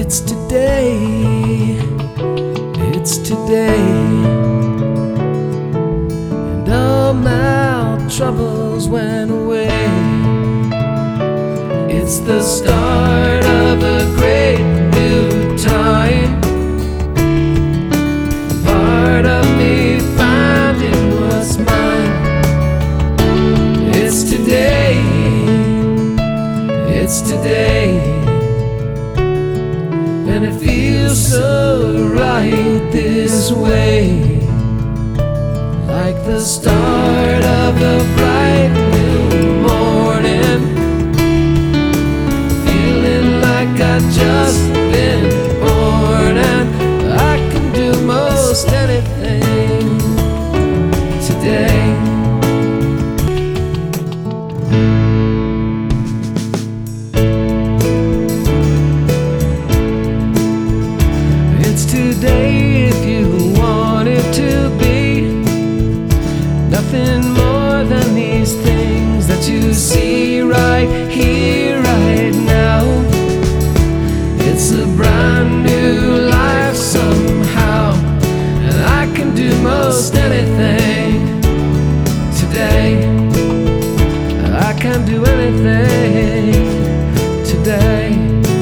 It's today, it's today, and all my troubles went away. It's the start of a great new time, part of me finding what's mine. It's today, it's today, and it feels so right this way, like the start of a bright new morning, feeling like I've just been born, and I can do most anything today. It's today if you want it to be, nothing more than these things that you see right here, right now. It's a brand new life somehow, and I can do most anything today. I can do anything today.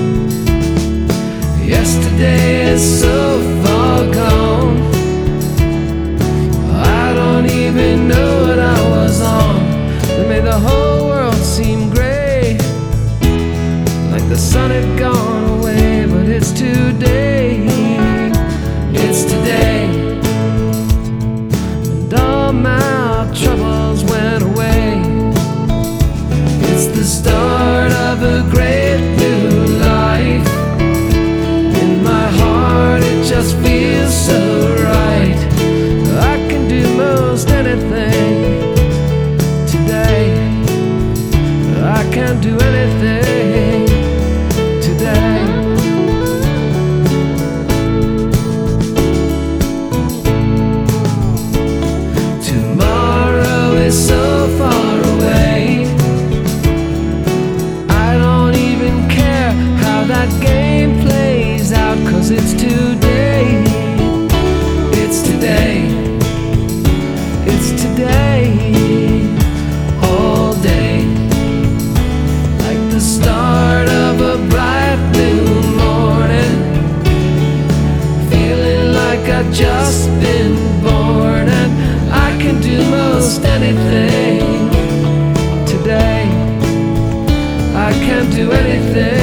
Yesterday is so far gone, I don't even know what I was on. It made the whole world seem gray, like the sun had gone away. But it's today, it's today, and all my troubles went away. It's the start of a great new life. Just feels so right. I can do most anything today. I can do anything today. Tomorrow is so far away, I don't even care how that game plays out, 'cause it's today. It's today, it's today, all day, like the start of a bright new morning, feeling like I've just been born, and I can do most anything today. I can do anything